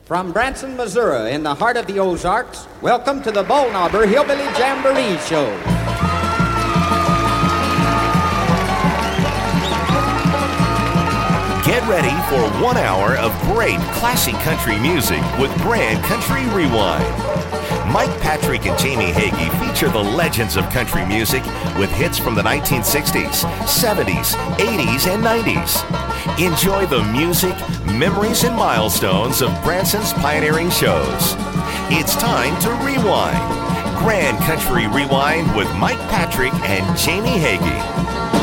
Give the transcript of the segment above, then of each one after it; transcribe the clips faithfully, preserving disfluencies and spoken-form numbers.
From Branson, Missouri, in the heart of the Ozarks, welcome to the Bullknobber Hillbilly Jamboree Show. Get ready for one hour of great classic country music with Grand Country Rewind. Mike Patrick and Jamie Hagee feature the legends of country music with hits from the nineteen sixties, seventies, eighties, and nineties. Enjoy the music, memories, and milestones of Branson's pioneering shows. It's time to rewind. Grand Country Rewind with Mike Patrick and Jamie Hagee.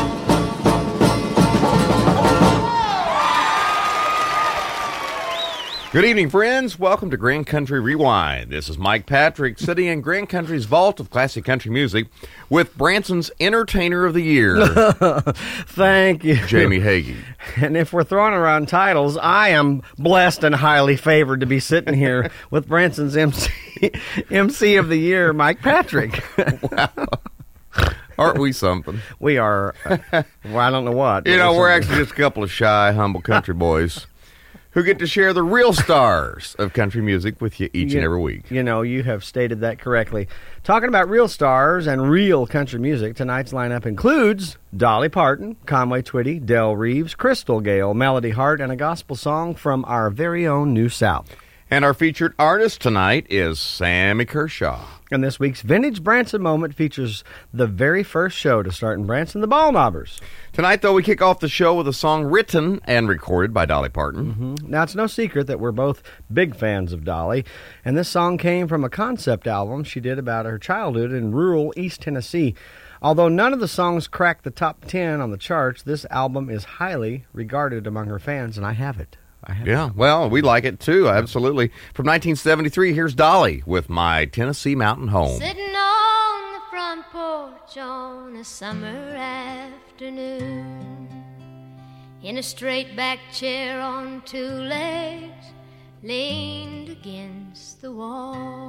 Good evening, friends. Welcome to Grand Country Rewind. This is Mike Patrick, sitting in Grand Country's vault of classic country music with Branson's Entertainer of the Year. Thank you, Jamie Hagee. And if we're throwing around titles, I am blessed and highly favored to be sitting here with Branson's M C, M C of the Year, Mike Patrick. Wow. Aren't we something? We are. Uh, well, I don't know what. You know, we're actually just a couple of shy, humble country boys who get to share the real stars of country music with you each you, and every week. You know, you have stated that correctly. Talking about real stars and real country music, tonight's lineup includes Dolly Parton, Conway Twitty, Del Reeves, Crystal Gale, Melody Hart, and a gospel song from our very own New South. And our featured artist tonight is Sammy Kershaw. And this week's Vintage Branson Moment features the very first show to start in Branson, the Bullknobbers. Tonight, though, we kick off the show with a song written and recorded by Dolly Parton. Mm-hmm. Now, it's no secret that we're both big fans of Dolly, and this song came from a concept album she did about her childhood in rural East Tennessee. Although none of the songs cracked the top ten on the charts, this album is highly regarded among her fans, and I have it. I have yeah, it. well, we like it, too, absolutely. From nineteen seventy-three, here's Dolly with My Tennessee Mountain Home. Sitting on the front porch on a summer afternoon, in a straight back chair on two legs, leaned against the wall.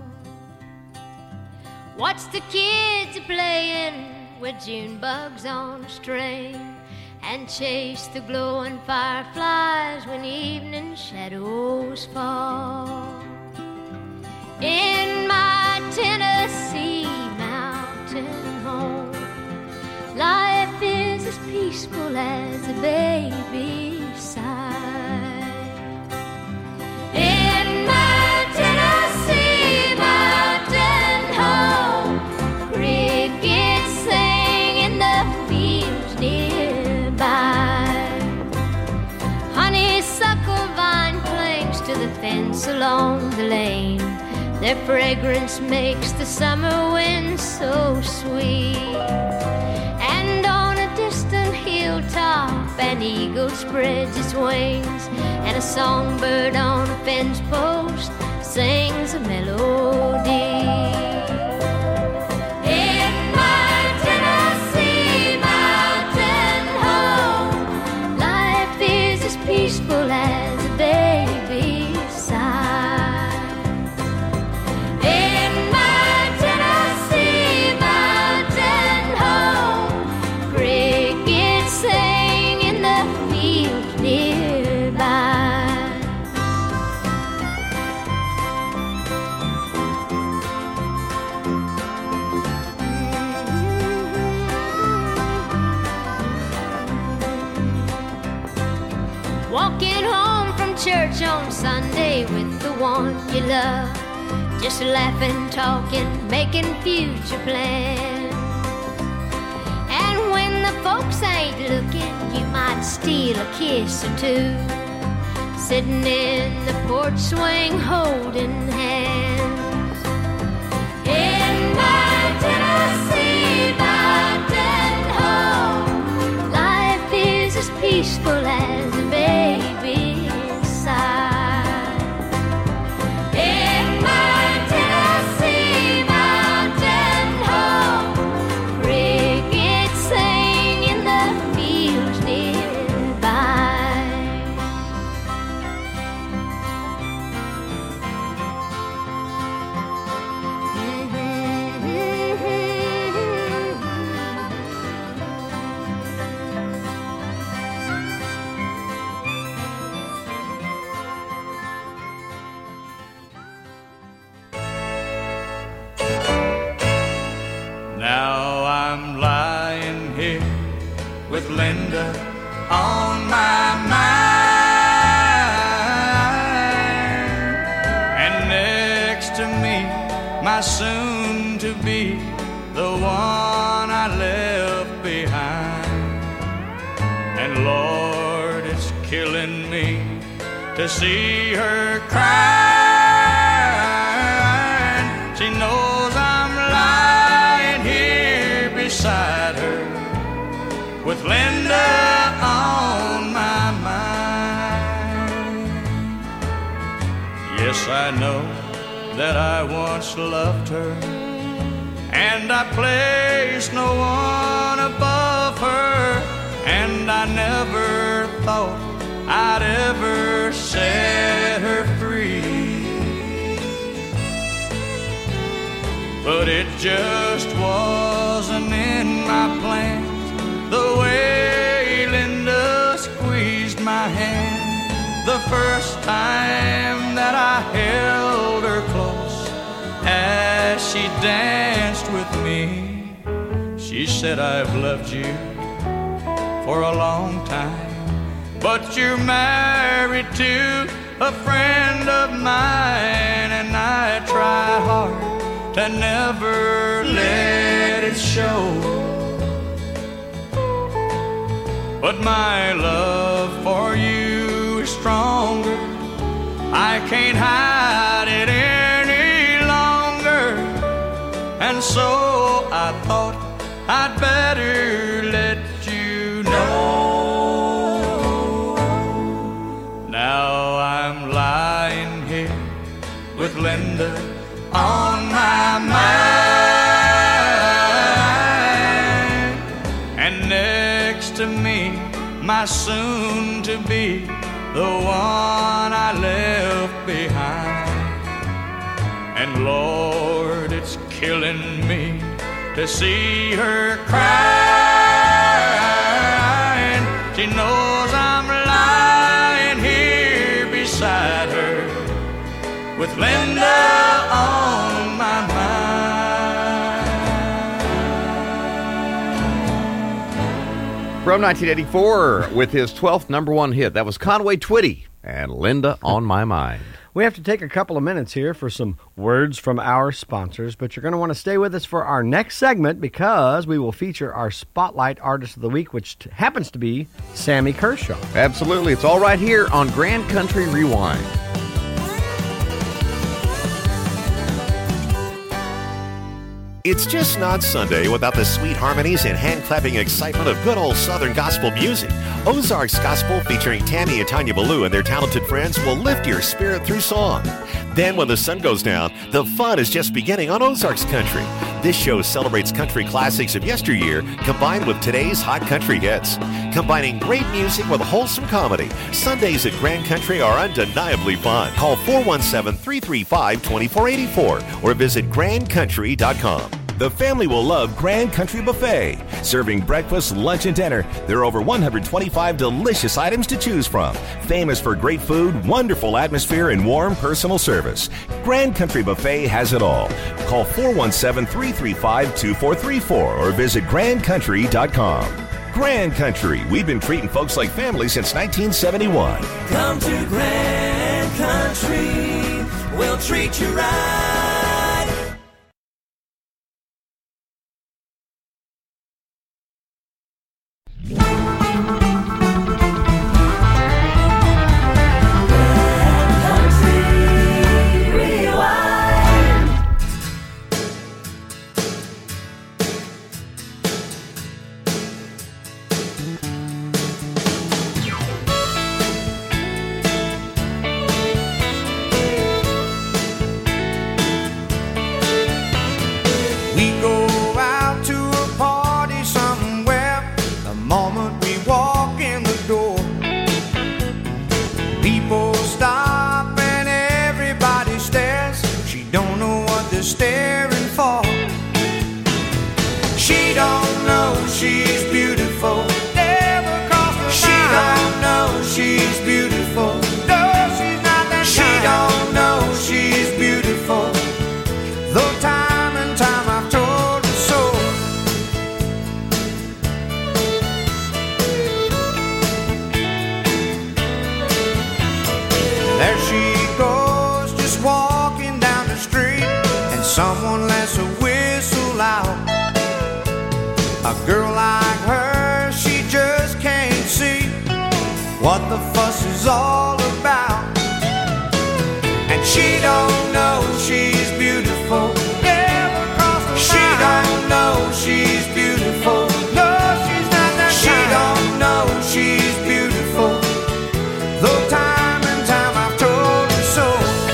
Watch the kids a playing with June bugs on a string, and chase the glowing fireflies when evening shadows fall. In my Tennessee mountain home, life is as peaceful as a baby's sigh. In my Tennessee mountain home, crickets sing in the fields nearby. Honeysuckle vine clings to the fence along the lane. Their fragrance makes the summer wind so sweet. And on a distant hilltop, an eagle spreads its wings, and a songbird on a fence post sings a melody. In my Tennessee mountain home, life is as peaceful as a baby's sigh. In my Tennessee mountain home, crickets sing in the fields nearby. Walking home from church on Sunday with the one you love, just laughing, talking, making future plans. And when the folks ain't looking, you might steal a kiss or two, sitting in the porch swing holding hands. In my Tennessee mountain home, life is as peaceful as a baby's sigh. In my Tennessee mountain home, crickets sing in the fields nearby. my soon-to-be, the one I left behind. And Lord, it's killing me to see her crying. She knows I'm lying here beside her with Linda on my mind. Yes, I know that I once loved her, and I placed no one above her, and I never thought I'd ever set her free. But it just wasn't in my plans, the way Linda squeezed my hand the first time that I held her close as she danced with me. She said, I've loved you for a long time, but you're married to a friend of mine, and I try hard to never let it show. But my love for you is stronger, I can't hide it any longer, and so I thought I'd better let you know. Now I'm lying here with Linda on my mind, and next to me, my soon-to-be, the one I left behind. And Lord, it's killing me to see her crying. She knows I'm lying here beside her with Linda on my mind. From nineteen eighty-four, with his twelfth number one hit, that was Conway Twitty and Linda on My Mind. We have to take a couple of minutes here for some words from our sponsors, but you're going to want to stay with us for our next segment because we will feature our Spotlight Artist of the Week, which t- happens to be Sammy Kershaw. Absolutely. It's all right here on Grand Country Rewind. It's just not Sunday without the sweet harmonies and hand-clapping excitement of good old Southern gospel music. Ozarks Gospel, featuring Tammy and Tanya Ballou and their talented friends, will lift your spirit through song. Then when the sun goes down, the fun is just beginning on Ozarks Country. This show celebrates country classics of yesteryear combined with today's hot country hits. Combining great music with wholesome comedy, Sundays at Grand Country are undeniably fun. Call four one seven, three three five, two four eight four or visit grand country dot com. The family will love Grand Country Buffet. Serving breakfast, lunch, and dinner, there are over one hundred twenty-five delicious items to choose from. Famous for great food, wonderful atmosphere, and warm personal service. Grand Country Buffet has it all. Call four one seven, three three five, two four three four or visit grand country dot com. Grand Country, we've been treating folks like family since nineteen seventy-one. Come to Grand Country, we'll treat you right. someone lets a whistle out. A girl like her, she just can't see what the fuss is all about. And she don't know she's beautiful. Never crossed her mind. She don't know she's beautiful. No, she's not that kind. She don't know she's beautiful. Though time and time I've told her so.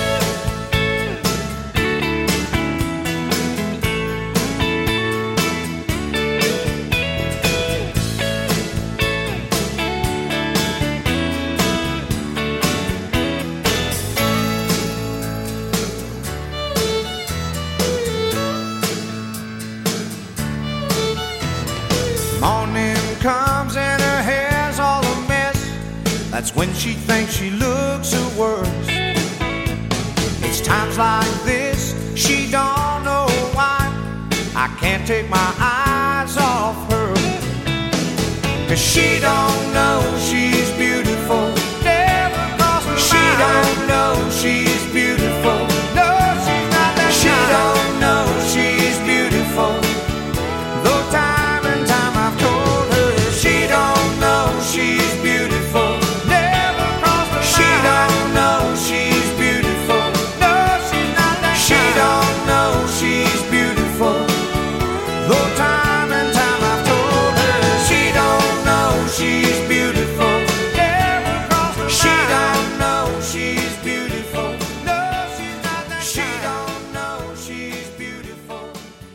Morning comes and her hair's all a mess. That's when she thinks she looks her worst. It's times like this she don't know why I can't take my eyes off her. Cause she don't know she's beautiful. Never crossed her mind. She don't know she's beautiful. No, she's not that kind. She don't know she's beautiful. Though time and time I've told her she don't know she's beautiful. Never crossed her mind. She don't know she's beautiful. No, she's not that kind. She don't know she's beautiful. Though time and time I've told her she don't know she's beautiful. Never crossed her mind. She don't know she's beautiful. No, she's not that kind. She don't know she's beautiful.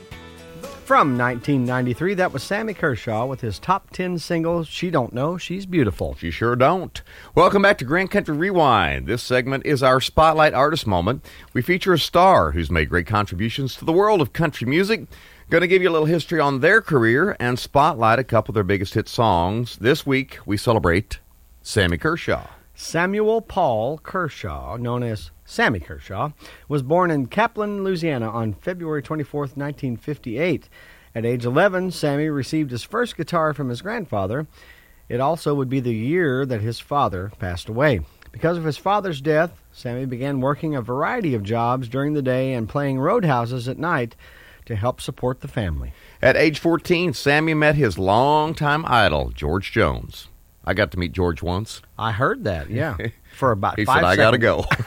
From nineteen ninety-three, that was Sammy Kershaw with his top ten single, She Don't Know She's Beautiful. You sure don't. Welcome back to Grand Country Rewind. This segment is our Spotlight Artist Moment. We feature a star who's made great contributions to the world of country music. Going to give you a little history on their career and spotlight a couple of their biggest hit songs. This week, we celebrate Sammy Kershaw. Samuel Paul Kershaw, known as Sammy Kershaw, was born in Kaplan, Louisiana on February twenty-fourth, nineteen fifty-eight. At age eleven, Sammy received his first guitar from his grandfather. It also would be the year that his father passed away. Because of his father's death, Sammy began working a variety of jobs during the day and playing roadhouses at night to help support the family. At age fourteen, Sammy met his longtime idol, George Jones. I got to meet George once. I heard that, yeah. For about he five said, I seconds.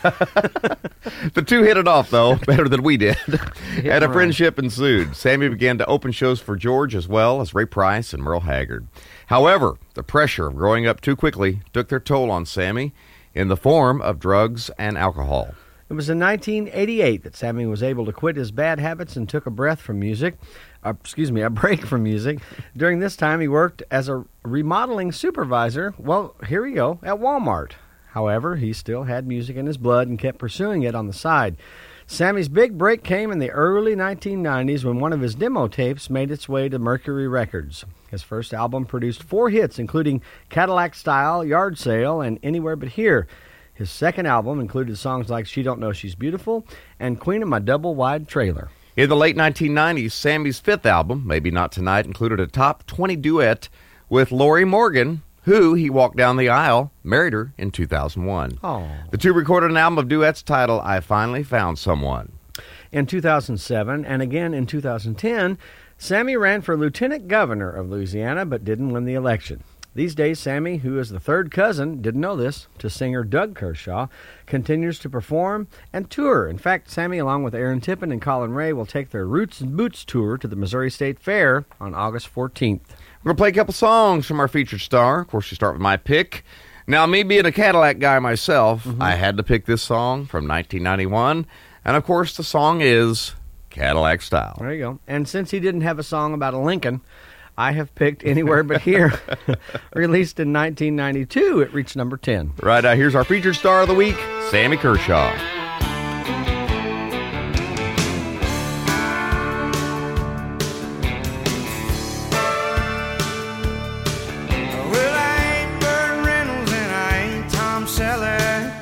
gotta go. The two hit it off, though, better than we did. And a friendship ensued. Sammy began to open shows for George as well as Ray Price and Merle Haggard. However, the pressure of growing up too quickly took their toll on Sammy in the form of drugs and alcohol. It was in nineteen eighty-eight that Sammy was able to quit his bad habits and took a breath from music. Uh, excuse me, a break from music. During this time, he worked as a remodeling supervisor. Well, here we go, at Walmart. However, he still had music in his blood and kept pursuing it on the side. Sammy's big break came in the early nineteen nineties when one of his demo tapes made its way to Mercury Records. His first album produced four hits, including Cadillac Style, Yard Sale, and Anywhere But Here. His second album included songs like She Don't Know She's Beautiful and Queen of My Double-Wide Trailer. In the late nineteen nineties, Sammy's fifth album, Maybe Not Tonight, included a top twenty duet with Lori Morgan, who he walked down the aisle, married her in two thousand one. Oh. The two recorded an album of duets titled I Finally Found Someone. In two thousand seven and again in two thousand ten, Sammy ran for lieutenant governor of Louisiana but didn't win the election. These days, Sammy, who is the third cousin, didn't know this, to singer Doug Kershaw, continues to perform and tour. In fact, Sammy, along with Aaron Tippin and Colin Ray, will take their Roots and Boots tour to the Missouri State Fair on August fourteenth. We're going to play a couple songs from our featured star. Of course, we start with my pick. Now, me being a Cadillac guy myself, mm-hmm. I had to pick this song from nineteen ninety-one. And, of course, the song is Cadillac Style. There you go. And since he didn't have a song about a Lincoln, I have picked Anywhere But Here. Released in nineteen ninety-two, it reached number ten. Right, now here's our featured star of the week, Sammy Kershaw. Well, I ain't Burt Reynolds and I ain't Tom Selleck.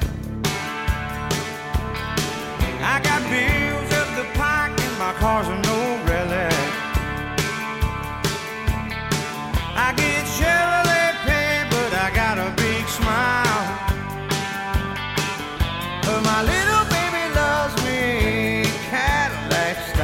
I got bills up the pike and my car's a no relic. I get Chevrolet pay, but I got a big smile. But my little baby loves me Cadillac style.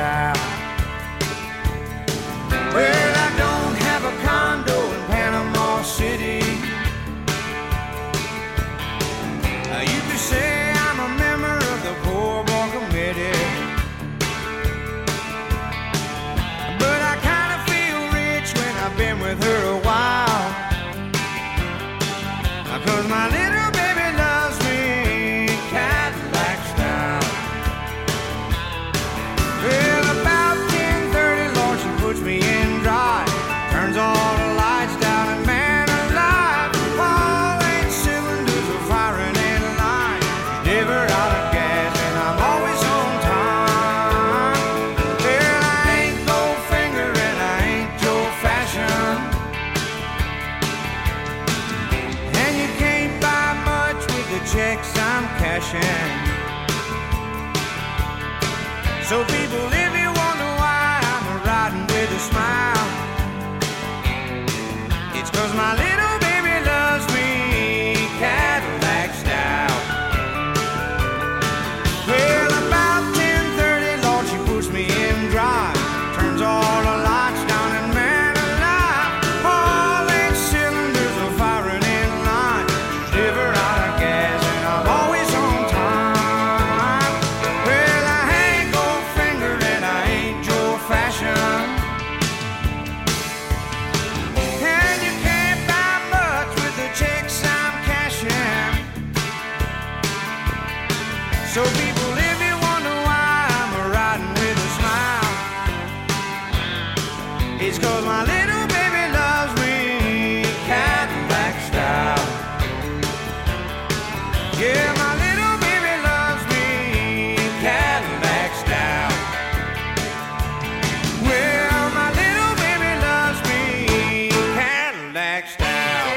So people, if you wonder why I'm riding with a smile, it's 'cause my little baby loves me Cadillac style. Well, about ten thirty, Lord, she puts me in drive, turns all the lights down, and man alive, all eight cylinders are firing in line. Never out of gas, and I'm always on time. Well, I ain't gold-fingered and I ain't Joe-fashioned, and you can't buy much with the checks I'm cashing. So people, if you wonder why I'm riding with a smile, it's 'cause my little baby loves me Cadillac style. Yeah, my little baby loves me Cadillac style. Well, my little baby loves me Cadillac style.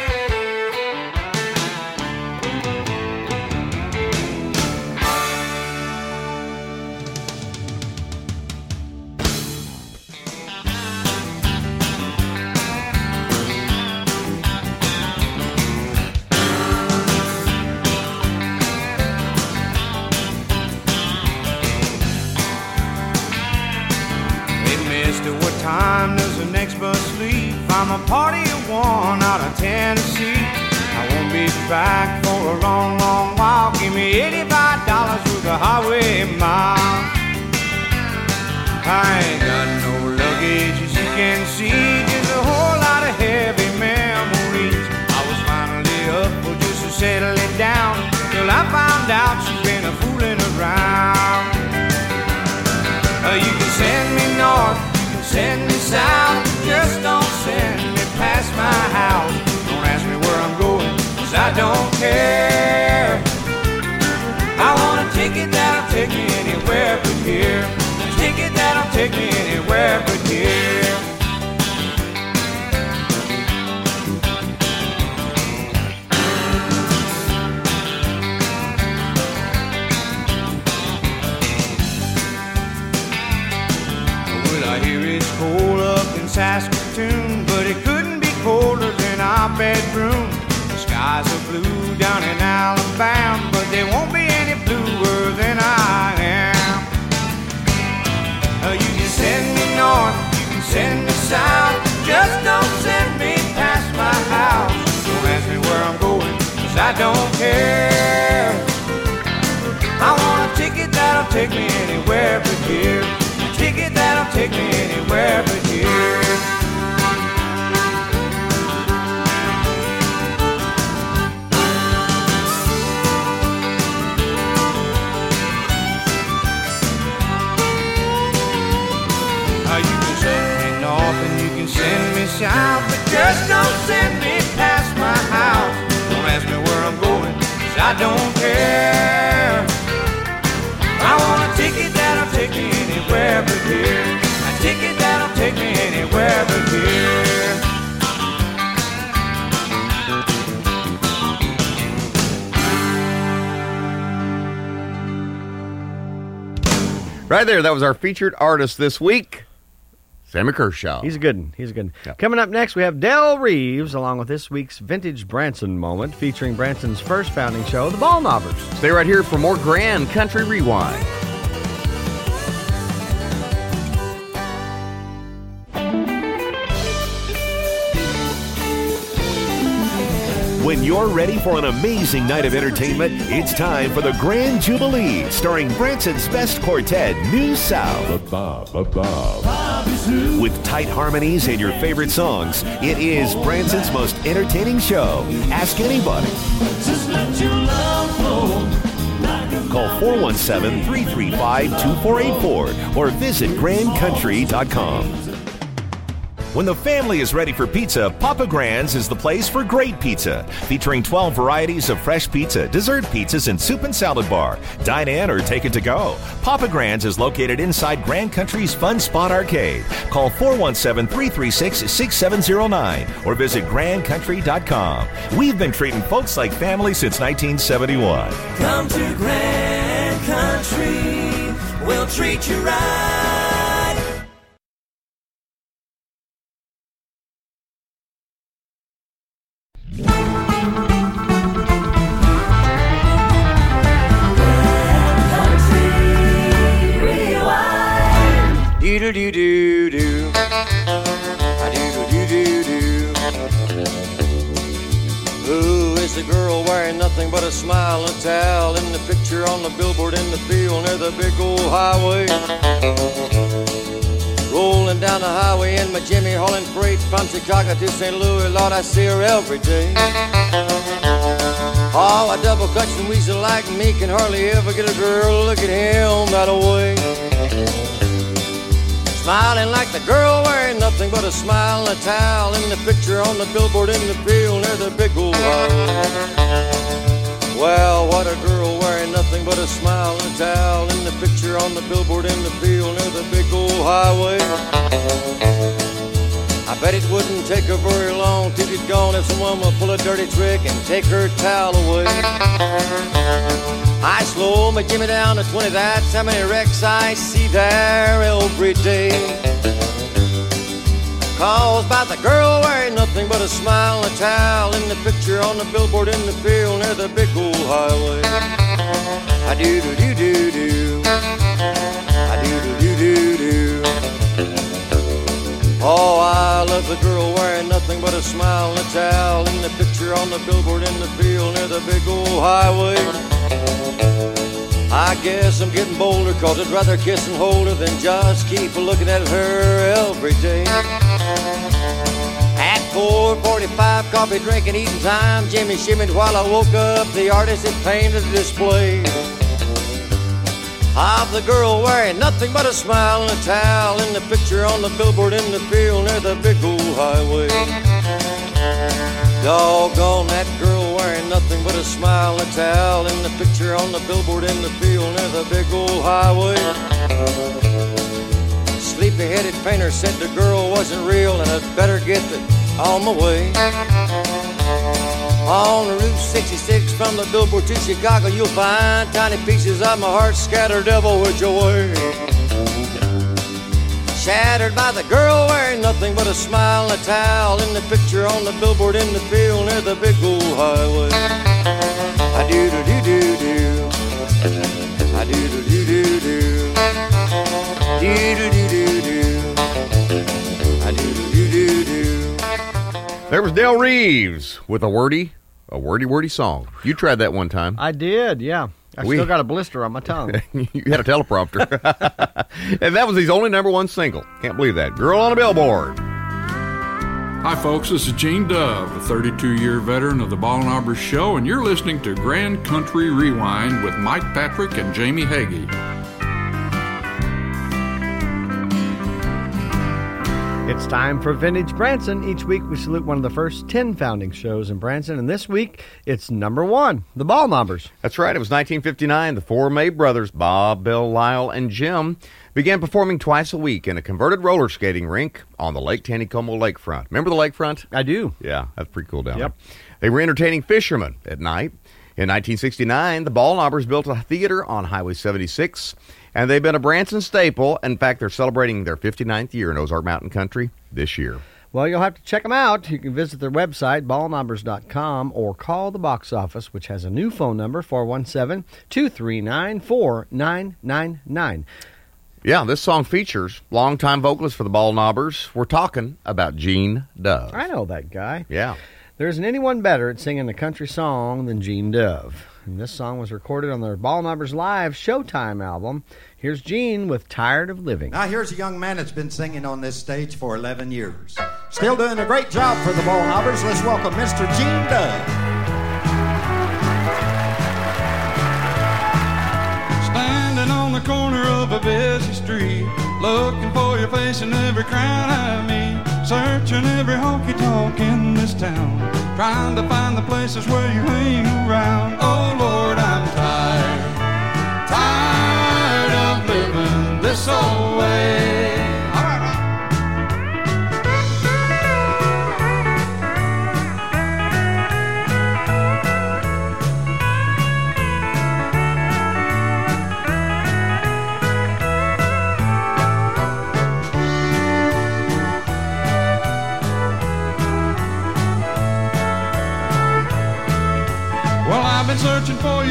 Hey, mister, what time does the next bus leave? I'm a party of one out of Tennessee. I won't be back for a long, long while. Give me eighty-five dollars for the highway mile. I ain't got no luggage, as you can see, just a whole lot of heavy memories. I was finally up for just to settle it down, till I found out she's been a fooling around. Uh, you can send me north, you can send me south, just don't send me past my house. Don't ask me where I'm going, 'cause I don't care. I want a ticket that'll take me anywhere but here. A ticket that'll take me anywhere but here. Well, I hear it's cold up in Saskatoon, but it couldn't be colder than our bedroom. The skies are blue down in Alabama, but they won't be any bluer than I am. Uh, you can send me north, you can send me south, just don't send me past my house. Don't ask me where I'm going, 'cause I don't care. I want a ticket that'll take me anywhere but here. A ticket that'll take me anywhere but here. Uh, you can send me north and you can send me south, but just don't send me past my house. Don't ask me where I'm going, 'cause I don't care. I want a ticket that'll take me anywhere but here. A ticket that'll take me anywhere but here. Right there, that was our featured artist this week, Sammy Kershaw. He's a good one. He's a good one. Yeah. Coming up next, we have Del Reeves, along with this week's Vintage Branson moment, featuring Branson's first founding show, The Ball Knobbers. Stay right here for more Grand Country Rewind. When you're ready for an amazing night of entertainment, it's time for the Grand Jubilee, starring Branson's best quartet, New South. Bob, Bob, Bob. With tight harmonies and your favorite songs, it is Branson's most entertaining show. Ask anybody. Just let your love flow. Call four one seven, three three five, two four eight four or visit grand country dot com. When the family is ready for pizza, Papa Grand's is the place for great pizza. Featuring twelve varieties of fresh pizza, dessert pizzas, and soup and salad bar. Dine in or take it to go. Papa Grand's is located inside Grand Country's Fun Spot Arcade. Call four one seven, three three six, six seven zero nine or visit grand country dot com. We've been treating folks like family since nineteen seventy-one. Come to Grand Country, will treat you right. Do do do do, I do do do do. Who is the girl wearing nothing but a smile and a towel in the picture on the billboard in the field near the big old highway? Rolling down the highway in my Jimmy hauling freight from Chicago to Saint Louis, Lord, I see her every day. Oh, a double clutching weasel like me can hardly ever get a girl look at him that way. Smiling like the girl wearing nothing but a smile and a towel in the picture on the billboard in the field near the big old highway. Well, what a girl wearing nothing but a smile and a towel in the picture on the billboard in the field near the big old highway. I bet it wouldn't take her very long till she's gone if someone would pull a dirty trick and take her towel away. I slow my Jimmy down to twenty, that's how many wrecks I see there every day. Caused by the girl wearing nothing but a smile and a towel in the picture on the billboard in the field near the big old highway. I do do do do do, I do do do do do. Oh, I love the girl wearing nothing but a smile and a towel in the picture on the billboard in the field near the big old highway. I guess I'm getting bolder, cause I'd rather kiss and hold her than just keep looking at her every day. At four forty-five, coffee drinking, eating time, Jimmy shimmied while I woke up the artist that painted the display of the girl wearing nothing but a smile and a towel in the picture on the billboard in the field near the big old highway. Doggone that girl wearing nothing but a smile and a towel in the picture on the billboard in the field near the big old highway. Sleepy-headed painter said the girl wasn't real and I'd better get on my way. On Route sixty-six from the billboard to Chicago, you'll find tiny pieces of my heart scattered devil which away. Shattered by the girl wearing nothing but a smile and a towel in the picture on the billboard in the field near the big old highway. I do do do do do, I do do do do do, do do do do do, I do do do do do. There was Del Reeves with a wordy, a wordy, wordy song. You tried that one time. I did, yeah. I We- still got a blister on my tongue. You had a teleprompter. And that was his only number one single. Can't believe that. Girl on a Billboard. Hi, folks. This is Gene Dove, a thirty-two-year veteran of the Ball and Arbor Show, and you're listening to Grand Country Rewind with Mike Patrick and Jamie Hagee. It's time for Vintage Branson. Each week we salute one of the first ten founding shows in Branson, and this week it's number one, the Ball Knobbers. That's right. It was nineteen fifty-nine. The four May brothers, Bob, Bill, Lyle, and Jim, began performing twice a week in a converted roller skating rink on the Lake Taneycomo lakefront. Remember the lakefront? I do. Yeah, that's pretty cool down Yep. there. They were entertaining fishermen at night. In nineteen sixty-nine, the Ball Knobbers built a theater on Highway seventy-six, and they've been a Branson staple. In fact, they're celebrating their fifty-ninth year in Ozark Mountain Country this year. Well, you'll have to check them out. You can visit their website, ball knobbers dot com, or call the box office, which has a new phone number, four one seven, two three nine, four nine nine nine. Yeah, this song features longtime vocalist for the Ball Knobbers. We're talking about Gene Dove. I know that guy. Yeah. There isn't anyone better at singing a country song than Gene Dove. And this song was recorded on their Ball Knobbers Live Showtime album. Here's Gene with Tired of Living. Now here's a young man that's been singing on this stage for eleven years. Still doing a great job for the Ball Knobbers. Let's welcome Mister Gene Dove. Standing on the corner of a busy street, looking for your face in every crowd I meet, searching every honky-tonk in this town, trying to find the places where you hang around. Oh Lord, I'm tired, tired of living this old way. All right, all right.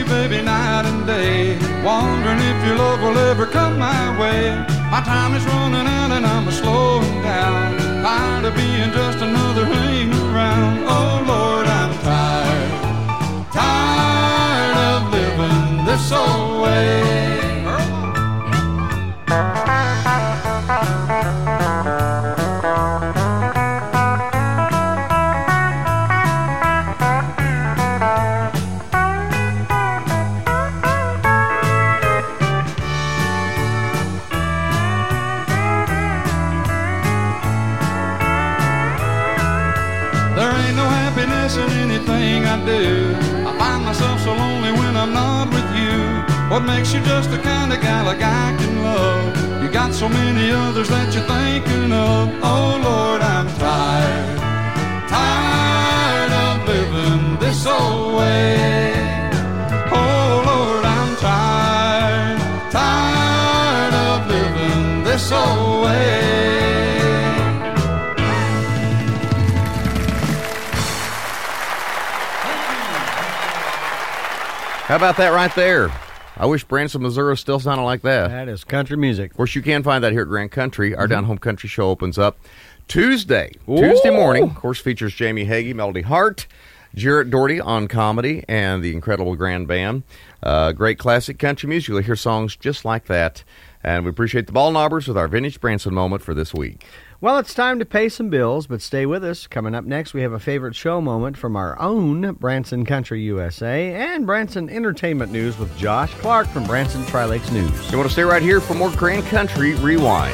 baby, night and day, wondering if your love will ever come my way. My time is running out and I'm a-slowing down, tired of being just another hang around. Oh, Lord, I'm tired, tired of living this old way. In anything I do, I find myself so lonely when I'm not with you. What makes you just the kind of gal a guy can love? You got so many others that you're thinking of. Oh Lord, I'm tired, tired of living this old way. Oh Lord, I'm tired, tired of living this old way. How about that right there? I wish Branson, Missouri still sounded like that. That is country music. Of course, you can find that here at Grand Country. Our mm-hmm. Down Home Country show opens up Tuesday. Ooh. Tuesday morning, of course, features Jamie Hagee, Melody Hart, Jarrett Doherty on comedy, and the incredible Grand Band. Uh, great classic country music. You'll hear songs just like that. And we appreciate the Ball Knobbers with our Vintage Branson moment for this week. Well, it's time to pay some bills, but stay with us. Coming up next, we have a favorite show moment from our own Branson Country U S A and Branson Entertainment News with Josh Clark from Branson Tri-Lakes News. You want to stay right here for more Grand Country Rewind.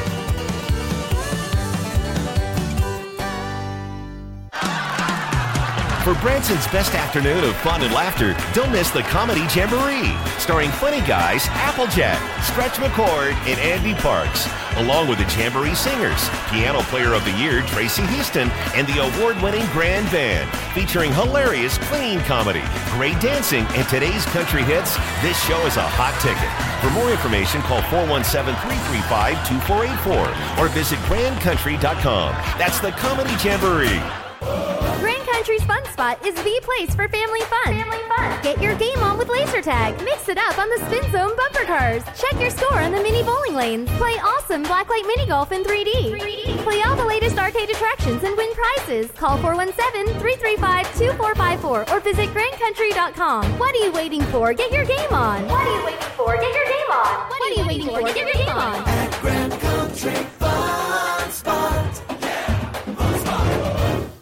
For Branson's best afternoon of fun and laughter, don't miss the Comedy Jamboree, starring funny guys Applejack, Stretch McCord, and Andy Parks, along with the Jamboree Singers, Piano Player of the Year Tracy Houston, and the award-winning Grand Band, featuring hilarious clean comedy, great dancing, and today's country hits. This show is a hot ticket. For more information, call four one seven, three three five, two four eight four or visit grand country dot com. That's the Comedy Jamboree. Grand Country's Fun Spot is the place for family fun. Family fun. Get your game on with laser tag. Mix it up on the Spin Zone bumper cars. Check your score on the mini bowling lanes. Play awesome blacklight mini golf in three D. three D. Play all the latest arcade attractions and win prizes. Call four one seven, three three five, two four five four or visit grand country dot com. What are you waiting for? Get your game on. What are you waiting for? Get your game on. What are you waiting for? Get your game on. At Grand Country Fun Spot. Yeah, Fun Spot.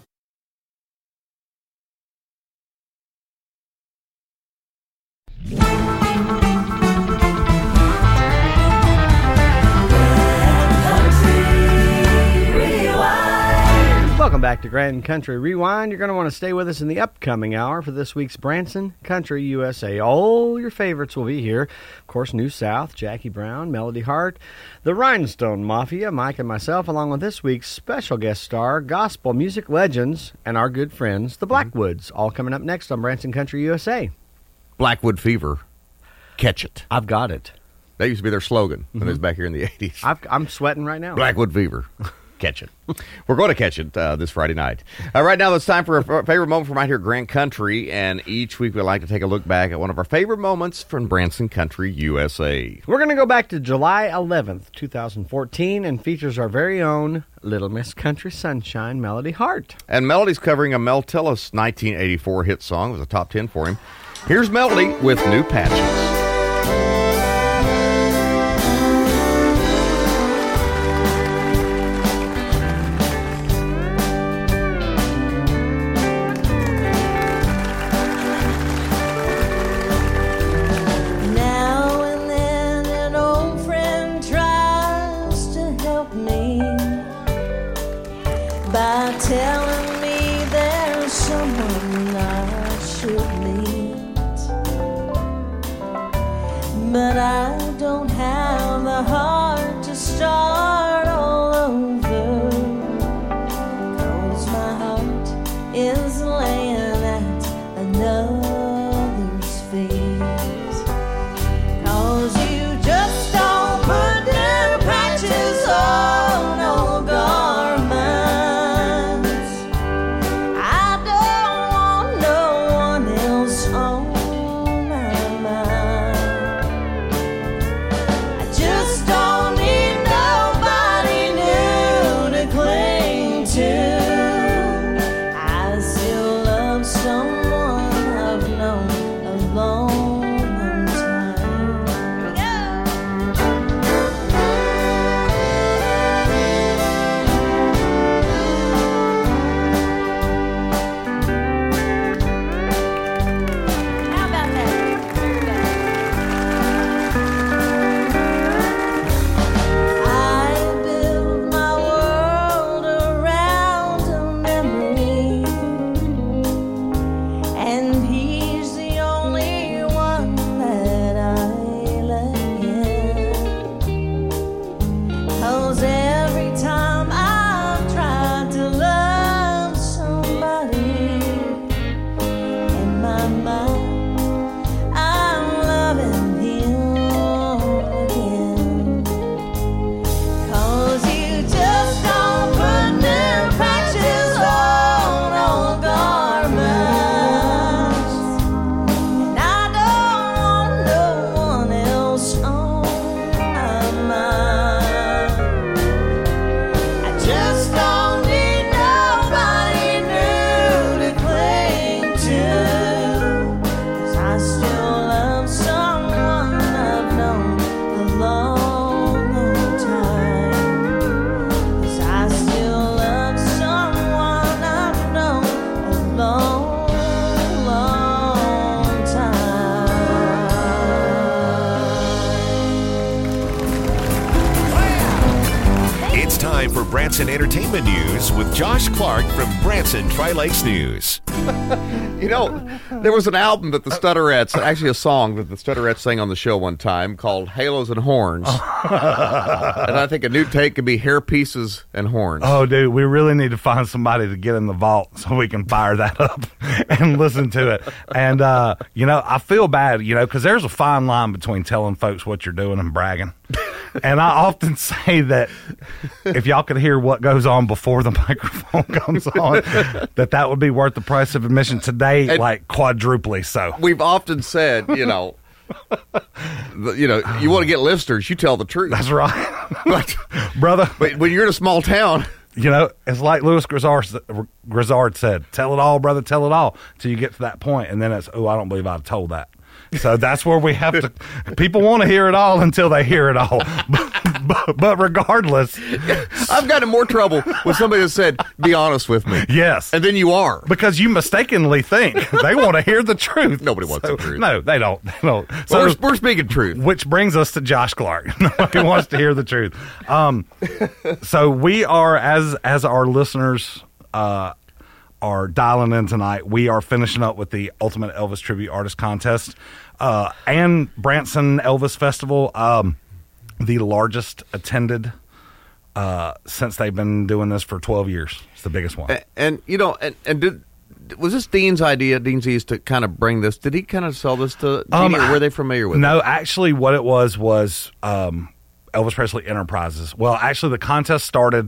Welcome back to Grand Country Rewind. You're going to want to stay with us in the upcoming hour for this week's Branson Country U S A. All your favorites will be here. Of course, New South, Jackie Brown, Melody Hart, the Rhinestone Mafia, Mike and myself, along with this week's special guest star, gospel music legends, and our good friends, the Blackwoods, all coming up next on Branson Country U S A. Blackwood Fever. Catch it. I've got it. That used to be their slogan when Mhm. it was back here in the eighties. I've, I'm sweating right now. Blackwood Fever. Catch it. We're going to catch it uh, this Friday night. Uh, right now, it's time for a favorite moment from right here at Grand Country, and each week we like to take a look back at one of our favorite moments from Branson Country, U S A. We're going to go back to July eleventh, twenty fourteen, and features our very own Little Miss Country Sunshine, Melody Hart. And Melody's covering a Mel Tillis nineteen eighty-four hit song. It was a top ten for him. Here's Melody with New Patches. By telling me there's someone I should meet. time for Branson Entertainment News with Josh Clark from Branson Tri-Lakes News. You know, there was an album that the Stutterettes, actually a song that the Stutterettes sang on the show one time called Halos and Horns. And I think a new take could be Hair Pieces and Horns. Oh, dude, we really need to find somebody to get in the vault so we can fire that up and listen to it. And, uh, you know, I feel bad, you know, because there's a fine line between telling folks what you're doing and bragging. And I often say that if y'all could hear what goes on before the microphone comes on, that that would be worth the price of admission. Today, and like quadruply so. We've often said, you know, you know, you want to get listeners, you tell the truth. That's right. But, brother. But when you're in a small town, you know, it's like Louis Grizzard, Grizzard said, tell it all, brother, tell it all, till you get to that point, and then it's, oh, I don't believe I've told that. So that's where we have to. People want to hear it all until they hear it all. But, but, but regardless, I've gotten more trouble with somebody that said, "Be honest with me." Yes, and then you are, because you mistakenly think they want to hear the truth. Nobody wants so, the truth. No, they don't. They don't. So well, we're, we're speaking truth, which brings us to Josh Clark. Nobody wants to hear the truth. Um, so we are, as as our listeners. Uh, are dialing in tonight, we are finishing up with the Ultimate Elvis Tribute Artist Contest uh, and Branson Elvis Festival, um, the largest attended uh, since they've been doing this for twelve years. It's the biggest one. And, and you know, and, and did, was this Dean's idea, Dean Z's, to kind of bring this? Did he kind of sell this to Dean, um, or were they familiar with no, it? No, actually what it was was um, Elvis Presley Enterprises. Well, actually the contest started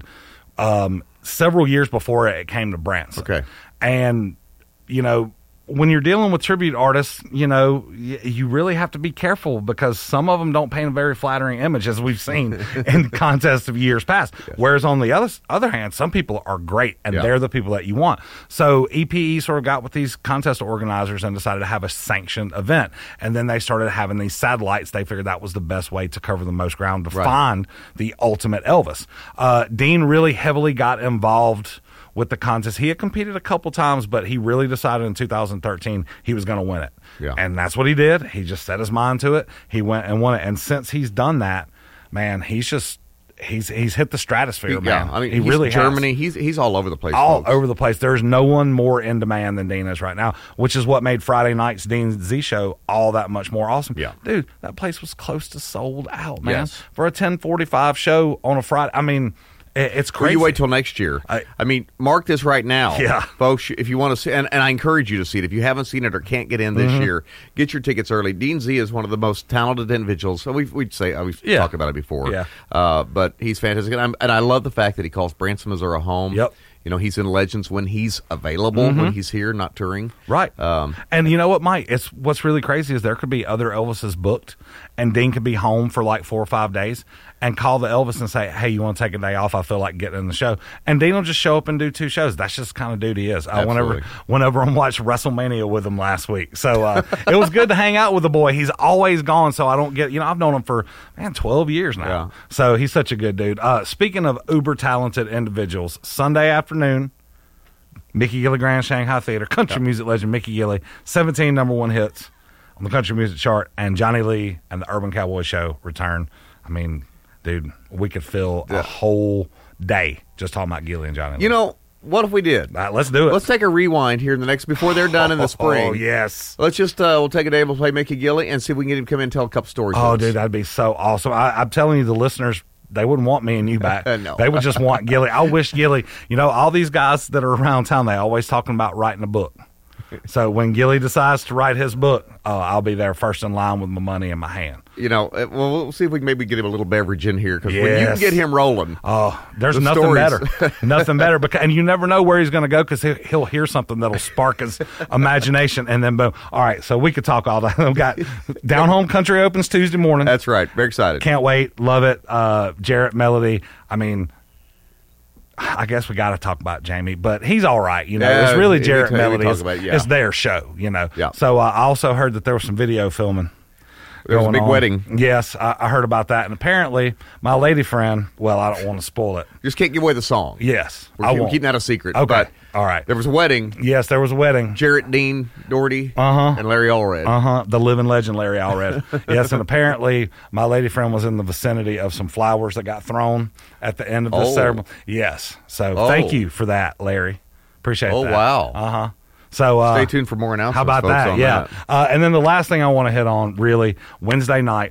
um, several years before it came to Branson. Okay. And, you know, when you're dealing with tribute artists, you know, y- you really have to be careful because some of them don't paint a very flattering image, as we've seen in contests of years past. Yes. Whereas on the other other hand, some people are great, and yeah. they're the people that you want. So E P E sort of got with these contest organizers and decided to have a sanctioned event. And then they started having these satellites. They figured that was the best way to cover the most ground to right. find the ultimate Elvis. Uh, Dean really heavily got involved with the contest. He had competed a couple times, but he really decided in two thousand thirteen he was going to win it. Yeah. And that's what he did. He just set his mind to it. He went and won it. And since he's done that, man, he's just he's he's hit the stratosphere, he, man. Yeah, I mean, he he's really Germany. has. He's he's all over the place. All folks. over the place. There's no one more in demand than Dean is right now, which is what made Friday night's Dean Z show all that much more awesome. Yeah. Dude, that place was close to sold out, man. Yes. For a ten forty-five show on a Friday. I mean, it's crazy. Well, you wait till next year. I, I mean, mark this right now. Yeah. Folks, if you want to see, and, and I encourage you to see it. If you haven't seen it or can't get in this Mm-hmm. year, get your tickets early. Dean Z is one of the most talented individuals. So we've, we'd say, we've Yeah. talked about it before. Yeah. Uh, but he's fantastic. And, I'm, and I love the fact that he calls Branson, Missouri home. Yep. You know, he's in Legends when he's available, Mm-hmm. when he's here, not touring. Right. Um, and you know what, Mike? It's what's really crazy is there could be other Elvises booked, and Dean could be home for like four or five days, and call the Elvis and say, "Hey, you want to take a day off? I feel like getting in the show." And Dean will just show up and do two shows. That's just the kind of dude he is. Uh, whenever, whenever I watched WrestleMania with him last week, so uh, it was good to hang out with the boy. He's always gone, so I don't get. You know, I've known him for man twelve years now. Yeah. So he's such a good dude. Uh, speaking of uber talented individuals, Sunday afternoon. Mickey Gilley Grand Shanghai Theater, country music legend Mickey Gilley, seventeen number one hits on the country music chart, and Johnny Lee and the Urban Cowboy Show return. I mean, dude, we could fill yeah. a whole day just talking about Gilley and Johnny Lee. You know, what if we did? Right, let's do it. Let's take a rewind here in the next, before they're done in the spring. Oh, yes. Let's just, uh, we'll take a day, we'll play Mickey Gilley, and see if we can get him to come in and tell a couple stories. Oh, dude, that'd be so awesome. I, I'm telling you, the listeners, they wouldn't want me and you back. No. They would just want Gilley. I wish Gilley, you know, all these guys that are around town, they always talking about writing a book. So when Gilley decides to write his book, uh, I'll be there first in line with my money in my hand. You know, well, we'll see if we can maybe get him a little beverage in here, because yes. when you can get him rolling. Oh, there's the nothing stories. better. Nothing better. Because, and you never know where he's going to go, because he'll, he'll hear something that'll spark his imagination, and then boom. All right, so we could talk all day. We've got Down Home Country opens Tuesday morning. That's right. Very excited. Can't wait. Love it. Uh, Jarrett Melody. I mean, I guess we got to talk about Jamie, but he's all right. You know, yeah, it's really Jarrett anytime Melody. we talk It's, about it, yeah. it's their show, you know. Yeah. So uh, I also heard that there was some video filming There was a going big on. wedding. Yes, I, I heard about that. And apparently, my lady friend, well, I don't want to spoil it. Just can't give away the song. Yes. We're, I keep- won't. keeping that a secret. Okay. But all right. there was a wedding. Yes, there was a wedding. Jarrett Dean Doherty Uh-huh. and Larry Allred. Uh-huh. The living legend, Larry Allred. Yes, and apparently my lady friend was in the vicinity of some flowers that got thrown at the end of the Oh. ceremony. Yes. So Oh. thank you for that, Larry. Appreciate Oh, that. wow. Uh-huh. So uh, Stay tuned for more announcements. how about folks, that? on Yeah. that. Uh, and then the last thing I want to hit on, really, Wednesday night,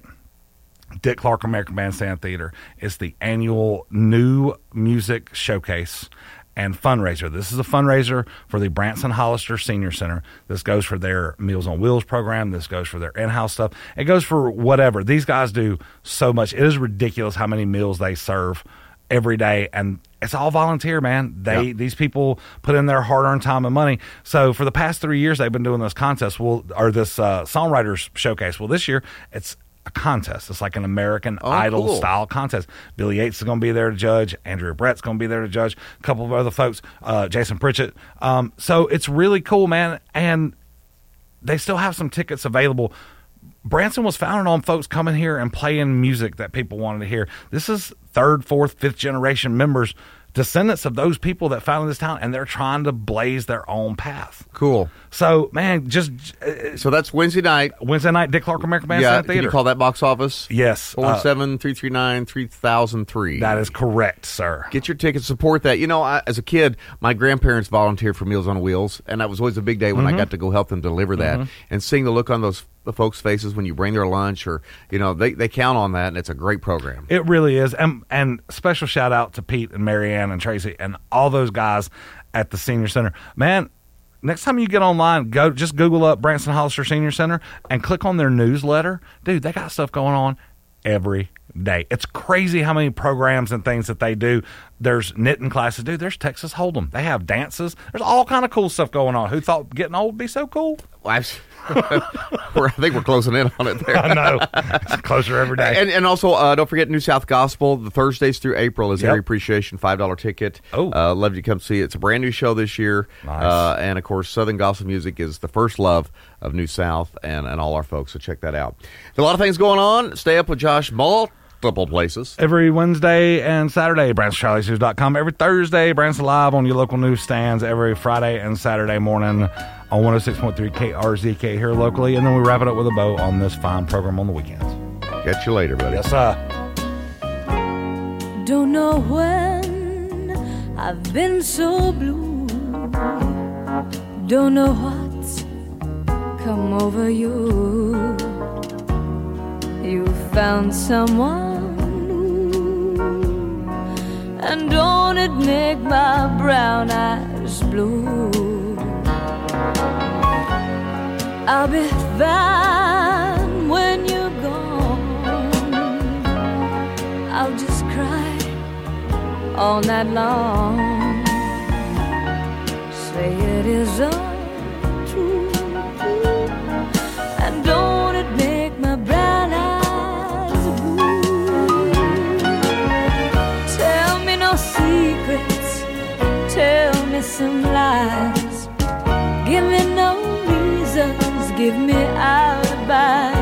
Dick Clark American Bandstand Theater is the annual new music showcase and fundraiser. This is a fundraiser for the Branson Hollister Senior Center. This goes for their Meals on Wheels program. This goes for their in-house stuff. It goes for whatever. These guys do so much. It is ridiculous how many meals they serve every day, and it's all volunteer, man. They Yep. These people put in their hard-earned time and money. So for the past three years, they've been doing this contest, well, or this uh, songwriters showcase. Well, this year it's a contest. It's like an American Oh, Idol cool. style contest. Billy Yates is going to be there to judge. Andrea Brett's going to be there to judge. A couple of other folks, uh, Jason Pritchett. Um, so it's really cool, man. And they still have some tickets available. Branson was founded on folks coming here and playing music that people wanted to hear. This is third, fourth, fifth generation members, descendants of those people that founded this town, and they're trying to blaze their own path. Cool. So, man, just uh, So that's Wednesday night. Wednesday night, Dick Clark American Yeah, Bandstand can Theater. you call that box office? Yes. four one seven, three three nine, three thousand three. That is correct, sir. Get your tickets, support that. You know, I, as a kid, my grandparents volunteered for Meals on Wheels, and that was always a big day when Mhm. I got to go help them deliver that. Mhm. And seeing the look on those the folks' faces when you bring their lunch, or, you know, they, they count on that, and it's a great program. It really is. And, and special shout out to Pete and Marianne and Tracy and all those guys at the Senior Center. Man, next time you get online, go just Google up Branson Hollister Senior Center and click on their newsletter. Dude, they got stuff going on every day. It's crazy how many programs and things that they do. There's knitting classes. Dude, there's Texas Hold'em. They have dances. There's all kind of cool stuff going on. Who thought getting old would be so cool? Well, we're, I think we're closing in on it there. I know. It's closer every day. And, and also, uh, don't forget New South Gospel. The Thursdays through April is Yep. Every Appreciation, five dollar ticket. Oh. Uh, love you to come see it. It's a brand new show this year. Nice. Uh, and, of course, Southern Gospel Music is the first love of New South and, and all our folks, so check that out. There's a lot of things going on. Stay up with Josh multiple places. Every Wednesday and Saturday, Branson Charlie Shoes dot com. Every Thursday, Branson Live on your local newsstands. Every Friday and Saturday morning on one oh six point three K R Z K here locally. And then we wrap it up with a bow on this fine program on the weekends. Catch you later, buddy. Yes, sir. Don't know when I've been so blue. Don't know what's come over you. You found someone new, and don't it make my brown eyes blue? I'll be fine when you're gone. I'll just cry all night long. Say it is untrue, and don't it make my brown eyes blue? Tell me no secrets, tell me some lies. Give me no reasons, give me alibis.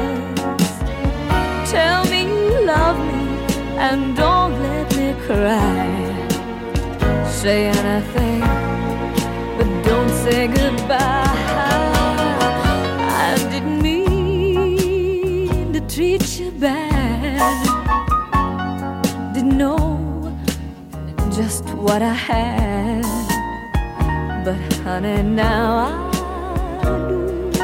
Tell me you love me and don't let me cry. Say anything, but don't say goodbye. I didn't mean to treat you bad. Didn't know just what I had, but honey, now I do.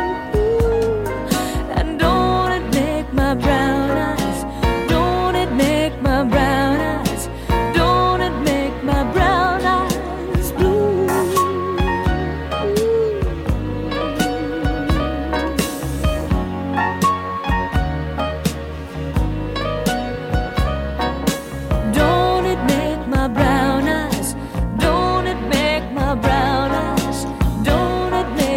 And don't it make my brown eyes, don't it make my brown eyes, don't it make my brown eyes blue? Don't it make my brown eyes, don't it make my brown eyes, don't it make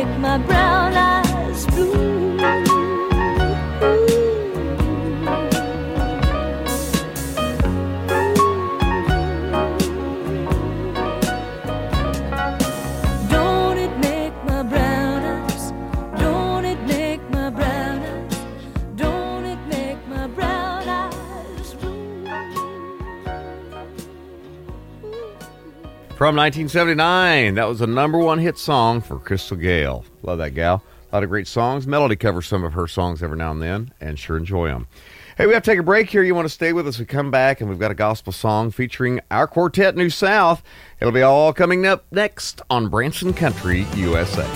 From nineteen seventy-nine, that was a number one hit song for Crystal Gayle. Love that gal. A lot of great songs. Melody covers some of her songs every now and then, and sure enjoy them. Hey, we have to take a break here. You want to stay with us? We come back, and we've got a gospel song featuring our quartet, New South. It'll be all coming up next on Branson Country, U S A.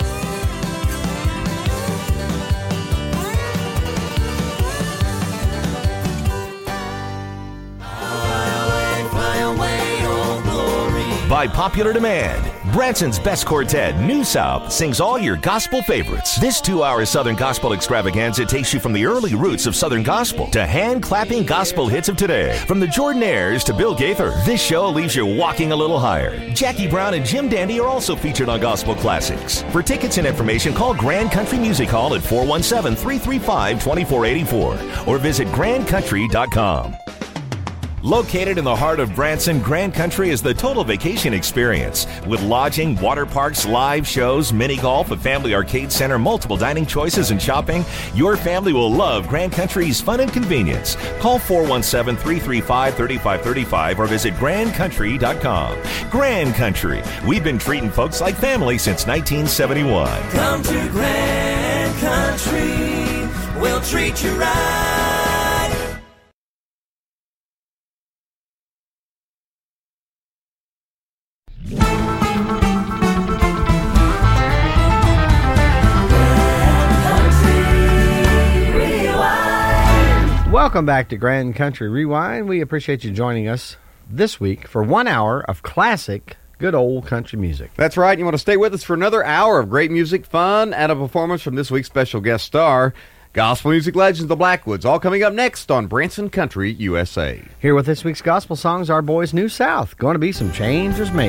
By popular demand, Branson's best quartet, New South, sings all your gospel favorites. This two-hour Southern Gospel extravaganza takes you from the early roots of Southern Gospel to hand-clapping gospel hits of today. From the Jordanaires to Bill Gaither, this show leaves you walking a little higher. Jackie Brown and Jim Dandy are also featured on Gospel Classics. For tickets and information, call Grand Country Music Hall at four one seven, three three five, two four eight four or visit grand country dot com. Located in the heart of Branson, Grand Country is the total vacation experience. With lodging, water parks, live shows, mini golf, a family arcade center, multiple dining choices, and shopping, your family will love Grand Country's fun and convenience. Call four one seven, three three five, three five three five or visit grand country dot com. Grand Country. We've been treating folks like family since nineteen seventy-one. Come to Grand Country, we'll treat you right. Welcome back to Grand Country Rewind. We appreciate you joining us this week for one hour of classic, good old country music. That's right. You want to stay with us for another hour of great music, fun, and a performance from this week's special guest star, gospel music legends, the Blackwoods, all coming up next on Branson Country, U S A. Here with this week's gospel songs, our boys New South. Going to be some changes made.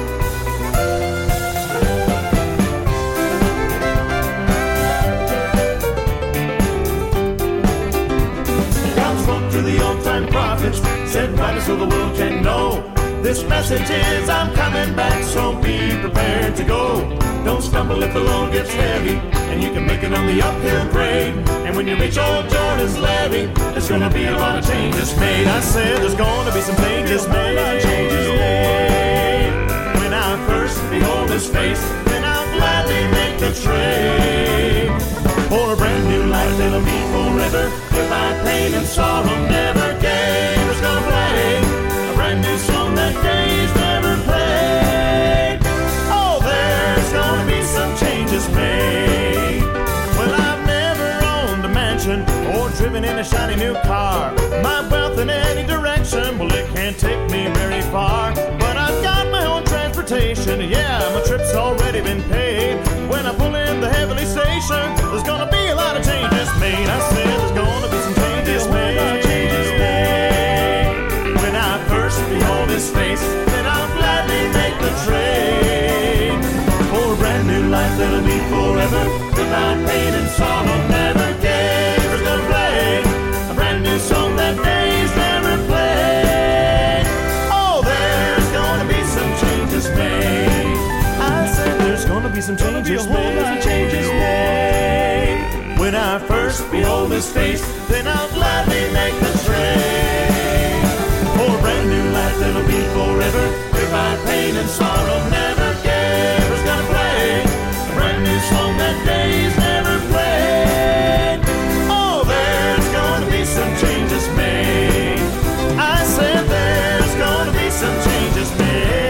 Said right so the world can know. This message is I'm coming back, so be prepared to go. Don't stumble if the load gets heavy, and you can make it on the uphill grade. And when you reach old Jordan's levee, there's gonna be a lot of changes made. I said there's gonna be some changes made. Changes made. When I first behold his face, then I'll gladly make the trade. For a brand new life that'll be forever, goodbye pain and sorrow never came. It's gonna play a brand new song that days never played. Oh, there's gonna be some changes made. Well, I've never owned a mansion or driven in a shiny new car. My wealth in any direction, well, it can't take me very far. But I've got my own transportation, yeah, my trip's already been paid. When I pull in the heavenly station, there's gonna be a lot of changes made. I said there's gonna be some changes made. Changes made. When I first behold his face, then I'll gladly make the trade. For a brand new life that'll be forever, without pain and sorrow never gave. We're gonna play a brand new song that days never played. Oh, there's gonna be some changes made. I said there's gonna be some changes made. Changes made. When I first behold his face, then I'll gladly make the trade. For a brand new life that'll be forever, whereby pain and sorrow never gave. Who's gonna play a brand new song that days never played? Oh, there's gonna be some changes made. I said there's gonna be some changes made.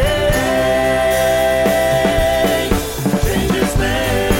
Changes made.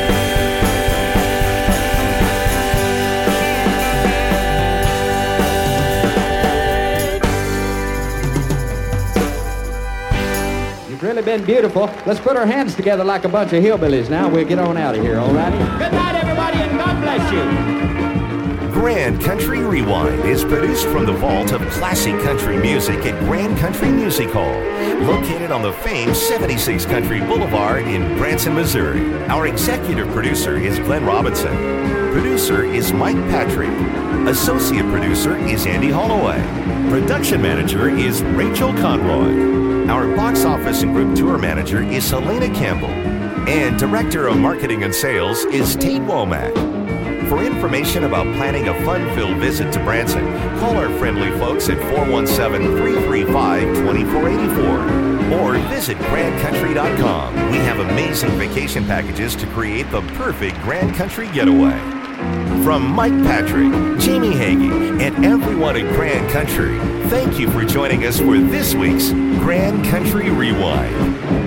You've really been beautiful. Let's put our hands together like a bunch of hillbillies now. We'll get on out of here, all right? Good night, everybody, and God bless you. Grand Country Rewind is produced from the vault of classic country music at Grand Country Music Hall, located on the famed seventy-six Country Boulevard in Branson, Missouri. Our executive producer is Glenn Robinson. Producer is Mike Patrick. Associate producer is Andy Holloway. Production manager is Rachel Conroy. Our box office and group tour manager is Selena Campbell. And director of marketing and sales is Tate Womack. For information about planning a fun-filled visit to Branson, call our friendly folks at four one seven, three three five, two four eight four. or visit grand country dot com. We have amazing vacation packages to create the perfect Grand Country getaway. From Mike Patrick, Jamie Hagee, and everyone at Grand Country, thank you for joining us for this week's Grand Country Rewind.